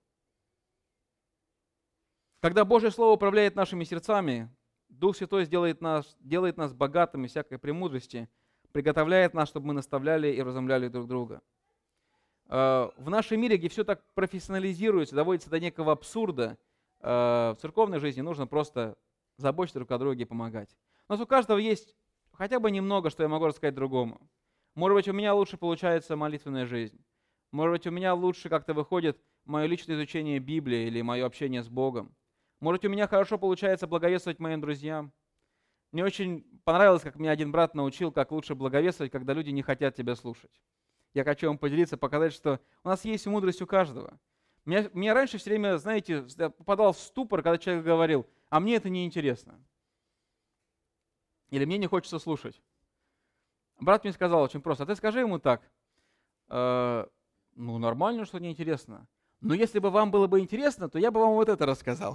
Speaker 1: Когда Божье Слово управляет нашими сердцами, Дух Святой сделает нас, делает нас богатыми всякой премудрости, приготовляет нас, чтобы мы наставляли и вразумляли друг друга. В нашем мире, где все так профессионализируется, доводится до некого абсурда, в церковной жизни нужно просто заботиться друг о друге и помогать. У нас у каждого есть хотя бы немного, что я могу рассказать другому. Может быть, у меня лучше получается молитвенная жизнь. Может быть, у меня лучше как-то выходит мое личное изучение Библии или мое общение с Богом. Может, у меня хорошо получается благовествовать моим друзьям. Мне очень понравилось, как меня один брат научил, как лучше благовествовать, когда люди не хотят тебя слушать. Я хочу вам поделиться, показать, что у нас есть мудрость у каждого. Меня, меня раньше все время, знаете, попадал в ступор, когда человек говорил, а мне это не интересно. Или мне не хочется слушать. Брат мне сказал очень просто, а ты скажи ему так, э, ну нормально, что неинтересно. Но если бы вам было бы интересно, то я бы вам вот это рассказал.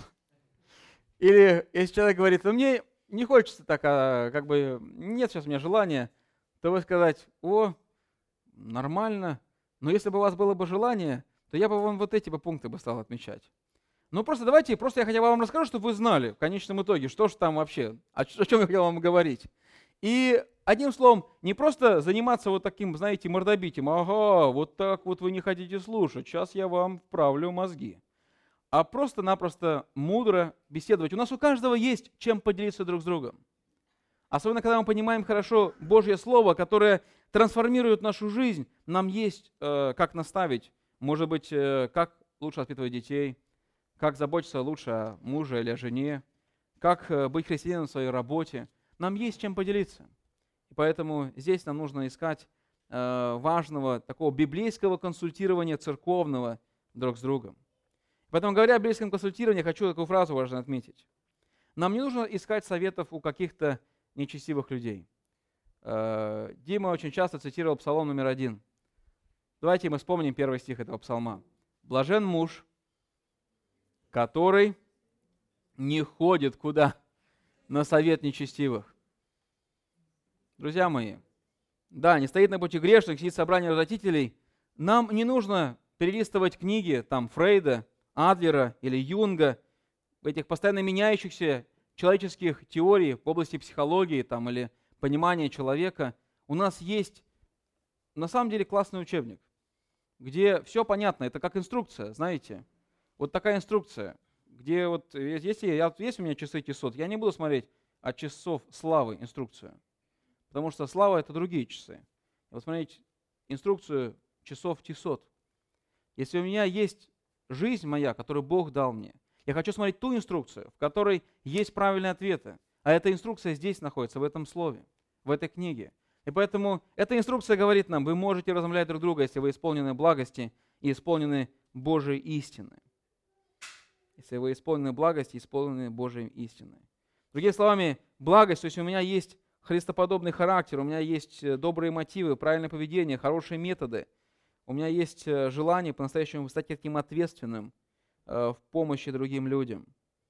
Speaker 1: Или если человек говорит, ну мне не хочется так, а, как бы нет сейчас у меня желания, то вы сказать, о, нормально, но если бы у вас было бы желание, то я бы вам вот эти бы пункты бы стал отмечать. Ну просто давайте, просто я хотя бы вам расскажу, чтобы вы знали в конечном итоге, что же там вообще, о, о чем я хотел вам говорить. И одним словом, не просто заниматься вот таким, знаете, мордобитием, ага, вот так вот вы не хотите слушать, сейчас я вам вправлю мозги. А просто-напросто мудро беседовать. У нас у каждого есть чем поделиться друг с другом. Особенно, когда мы понимаем хорошо Божье Слово, которое трансформирует нашу жизнь, нам есть э, как наставить, может быть, э, как лучше воспитывать детей, как заботиться лучше о муже или о жене, как э, быть христианином в своей работе. Нам есть чем поделиться. И поэтому здесь нам нужно искать э, важного такого библейского консультирования церковного друг с другом. Поэтому, говоря о библейском консультировании, хочу такую фразу важно отметить. Нам не нужно искать советов у каких-то нечестивых людей. Дима очень часто цитировал псалом номер один. Давайте мы вспомним первый стих этого псалма. «Блажен муж, который не ходит куда? На совет нечестивых». Друзья мои, да, не стоит на пути грешных, сидит в собрании развратителей. Нам не нужно перелистывать книги там Фрейда, Адлера или Юнга, этих постоянно меняющихся человеческих теорий в области психологии там, или понимания человека. У нас есть на самом деле классный учебник, где все понятно, это как инструкция, знаете. Вот такая инструкция, где вот, если я, есть у меня часы Тисот, я не буду смотреть от часов славы инструкцию, потому что слава — это другие часы. Вот смотреть инструкцию часов Тисот. Если у меня есть жизнь моя, которую Бог дал мне, я хочу смотреть ту инструкцию, в которой есть правильные ответы. А эта инструкция здесь находится, в этом слове, в этой книге. И поэтому эта инструкция говорит нам, вы можете разумлять друг друга, если вы исполнены благости и исполнены Божьей истины. Если вы исполнены благости и исполнены Божьей истиной. Другими словами, благость, то есть у меня есть христоподобный характер, у меня есть добрые мотивы, правильное поведение, хорошие методы. У меня есть желание по-настоящему стать таким ответственным в помощи другим людям.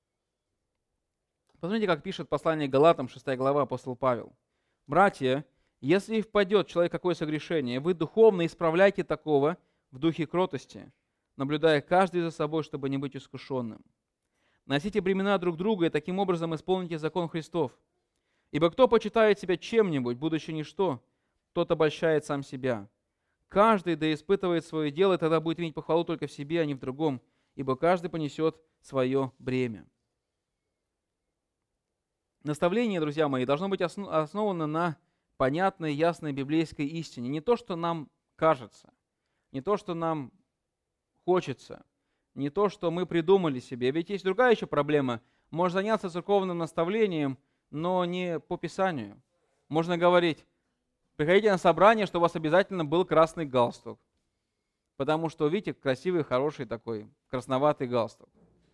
Speaker 1: Посмотрите, как пишет послание Галатам, шестая глава, апостол Павел. «Братья, если впадет человек в какое согрешение, вы духовно исправляйте такого в духе кротости, наблюдая каждый за собой, чтобы не быть искушенным. Носите бремена друг друга и таким образом исполните закон Христов. Ибо кто почитает себя чем-нибудь, будучи ничто, тот обольщает сам себя. Каждый да испытывает свое дело, и тогда будет иметь похвалу только в себе, а не в другом, ибо каждый понесет свое бремя». Наставление, друзья мои, должно быть основано на понятной, ясной библейской истине. Не то, что нам кажется, не то, что нам хочется, не то, что мы придумали себе. Ведь есть другая еще проблема. Можно заняться церковным наставлением, но не по Писанию. Можно говорить: приходите на собрание, что у вас обязательно был красный галстук. Потому что, видите, красивый, хороший такой, красноватый галстук.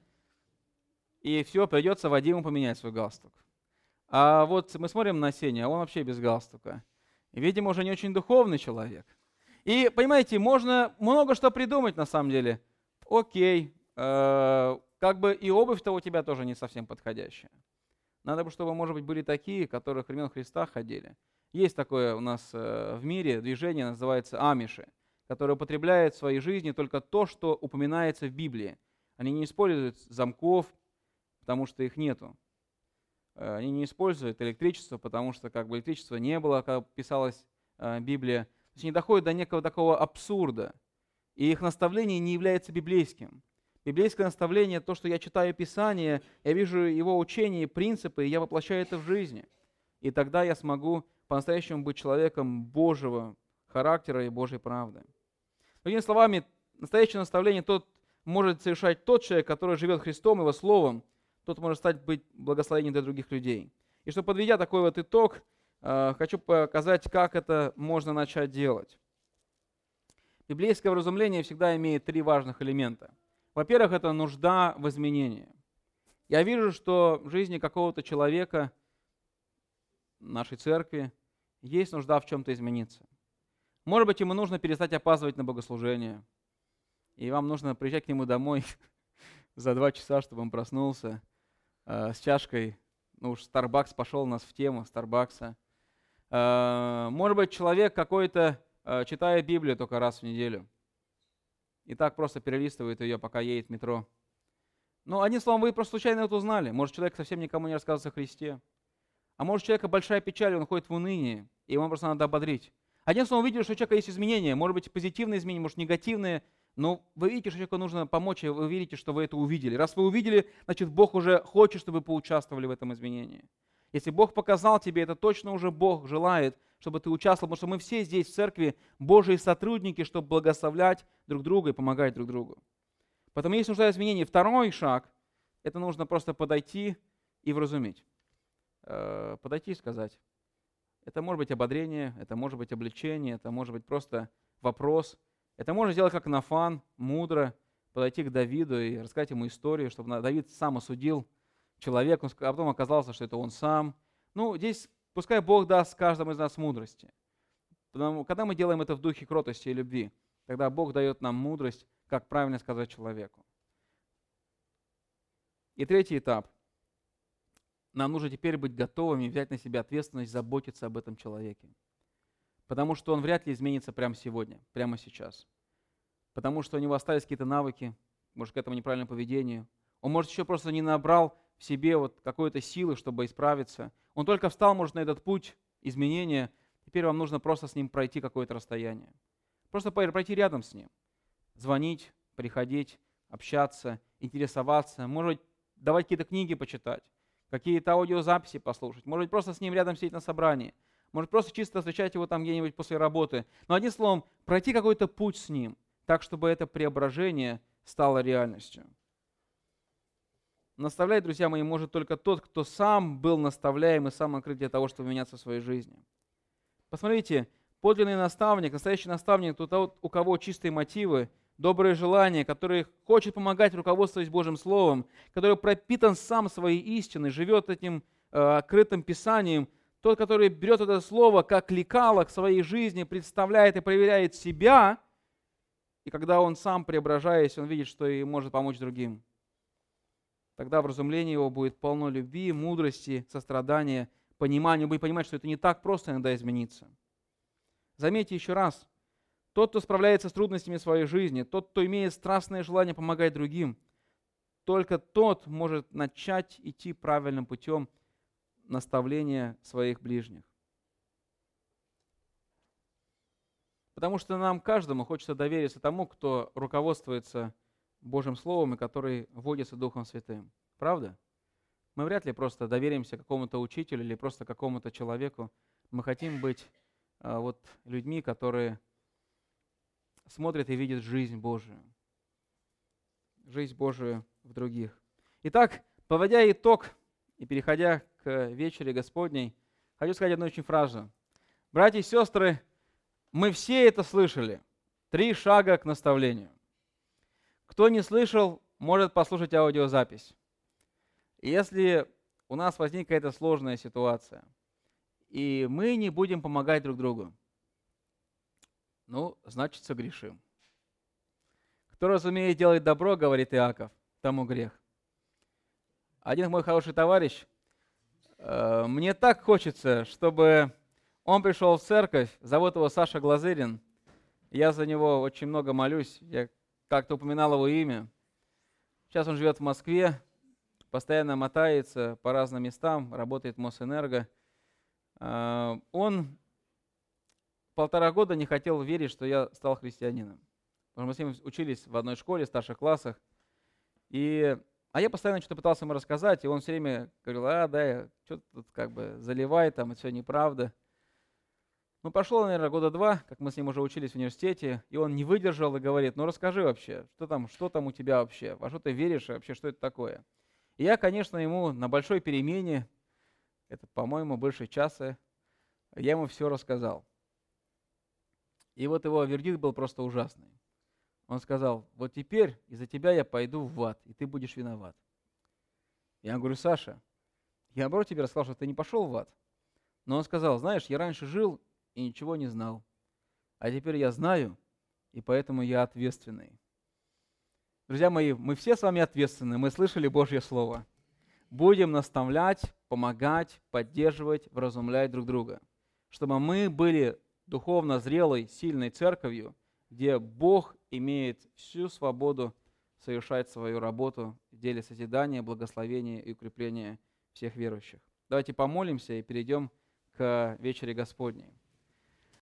Speaker 1: И все, придется Вадиму поменять свой галстук. А вот мы смотрим на Сеню, а он вообще без галстука. И, видимо, уже не очень духовный человек. И, понимаете, можно много что придумать на самом деле. Окей, э, как бы и обувь-то у тебя тоже не совсем подходящая. Надо бы, чтобы, может быть, были такие, которые в времен Христа ходили. Есть такое у нас э, в мире движение, называется амиши, которые употребляют в своей жизни только то, что упоминается в Библии. Они не используют замков, потому что их нету. Они не используют электричество, потому что как бы электричества не было, когда писалась э, Библия. То есть они доходят до некого такого абсурда. И их наставление не является библейским. Библейское наставление, то, что я читаю Писание, я вижу его учения, принципы, и я воплощаю это в жизни. И тогда я смогу по-настоящему быть человеком Божьего характера и Божьей правды. Другими словами, настоящее наставление тот может совершать тот человек, который живет Христом, Его Словом, тот может стать быть благословением для других людей. И что, подведя такой вот итог, хочу показать, как это можно начать делать. Библейское вразумление всегда имеет три важных элемента. Во-первых, это нужда в изменении. Я вижу, что в жизни какого-то человека, нашей церкви, есть нужда в чем-то измениться. Может быть, ему нужно перестать опаздывать на богослужение, и вам нужно приезжать к нему домой за два часа, чтобы он проснулся э, с чашкой. Ну уж Starbucks пошел у нас в тему Старбакса. Э, может быть, человек какой-то э, читает Библию только раз в неделю и так просто перелистывает ее, пока едет в метро. Ну, одним словом, вы просто случайно это узнали. Может, человек совсем никому не рассказывает о Христе. А может, у человека большая печаль, он ходит в уныние, и ему просто надо ободрить. Одним словом, вы видите, что у человека есть изменения. Может быть, позитивные изменения, может, негативные. Но вы видите, что человеку нужно помочь, и вы видите, что вы это увидели. Раз вы увидели, значит, Бог уже хочет, чтобы вы поучаствовали в этом изменении. Если Бог показал тебе, это точно уже Бог желает, чтобы ты участвовал, потому что мы все здесь в церкви Божьи сотрудники, чтобы благословлять друг друга и помогать друг другу. Поэтому есть нужда в изменении. Второй шаг – это нужно просто подойти и вразумить. Подойти и сказать. Это может быть ободрение, это может быть облегчение, это может быть просто вопрос. Это можно сделать как Нафан, мудро, подойти к Давиду и рассказать ему историю, чтобы Давид сам осудил человека, а потом оказалось, что это он сам. Ну, здесь пускай Бог даст каждому из нас мудрости. Потому, когда мы делаем это в духе кротости и любви, тогда Бог дает нам мудрость, как правильно сказать человеку. И третий этап. Нам нужно теперь быть готовыми взять на себя ответственность, заботиться об этом человеке. Потому что он вряд ли изменится прямо сегодня, прямо сейчас. Потому что у него остались какие-то навыки, может, к этому неправильному поведению. Он, может, еще просто не набрал в себе вот какой-то силы, чтобы исправиться. Он только встал, может, на этот путь изменения. Теперь вам нужно просто с ним пройти какое-то расстояние. Просто пройти рядом с ним. Звонить, приходить, общаться, интересоваться. Может быть, давать какие-то книги почитать, какие-то аудиозаписи послушать. Может быть, просто с ним рядом сидеть на собрании. Может, просто чисто встречать его там где-нибудь после работы. Но одним словом, пройти какой-то путь с ним, так, чтобы это преображение стало реальностью. Наставлять, друзья мои, может только тот, кто сам был наставляем и сам открыт для того, чтобы меняться в своей жизни. Посмотрите, подлинный наставник, настоящий наставник, тот, у кого чистые мотивы, добрые желания, который хочет помогать, руководствуясь Божьим Словом, который пропитан сам своей истиной, живет этим э, открытым Писанием, тот, который берет это Слово как лекало к своей жизни, представляет и проверяет себя, и когда он сам, преображаясь, он видит, что и может помочь другим. Тогда вразумление его будет полно любви, мудрости, сострадания, понимания. Он будет понимать, что это не так просто иногда измениться. Заметьте еще раз, тот, кто справляется с трудностями своей жизни, тот, кто имеет страстное желание помогать другим, только тот может начать идти правильным путем наставления своих ближних. Потому что нам каждому хочется довериться тому, кто руководствуется Божьим Словом и который водится Духом Святым. Правда? Мы вряд ли просто доверимся какому-то учителю или просто какому-то человеку. Мы хотим быть а, вот, людьми, которые смотрят и видят жизнь Божию. Жизнь Божию в других. Итак, подводя итог и переходя к вечере Господней, хочу сказать одну очень фразу. Братья и сестры, мы все это слышали. Три шага к наставлению. Кто не слышал, может послушать аудиозапись. И если у нас возникнет какая-то сложная ситуация, и мы не будем помогать друг другу, ну, значит, согрешим. Кто разумеет делать добро, говорит Иаков, тому грех. Один мой хороший товарищ, э, мне так хочется, чтобы он пришел в церковь, зовут его Саша Глазырин. Я за него очень много молюсь, я как-то упоминал его имя. Сейчас он живет в Москве, постоянно мотается по разным местам, работает в Мосэнерго. Э, он полтора года не хотел верить, что я стал христианином. Потому что мы с ним учились в одной школе, в старших классах. И, а я постоянно что-то пытался ему рассказать, и он все время говорил: а, да, что-то тут как бы заливай, там, это все неправда. Ну, прошло, наверное, года два, как мы с ним уже учились в университете, и он не выдержал и говорит: ну, расскажи вообще, что там, что там у тебя вообще, во что ты веришь и вообще, что это такое? И я, конечно, ему на большой перемене, это, по-моему, больше часа, я ему все рассказал. И вот его вердикт был просто ужасный. Он сказал: вот теперь из-за тебя я пойду в ад, и ты будешь виноват. Я говорю: Саша, я наоборот тебе рассказал, что ты не пошел в ад. Но он сказал: знаешь, я раньше жил и ничего не знал, а теперь я знаю, и поэтому я ответственный. Друзья мои, мы все с вами ответственны, мы слышали Божье Слово. Будем наставлять, помогать, поддерживать, вразумлять друг друга, чтобы мы были духовно зрелой, сильной церковью, где Бог имеет всю свободу совершать свою работу в деле созидания, благословения и укрепления всех верующих. Давайте помолимся и перейдем к вечере Господней.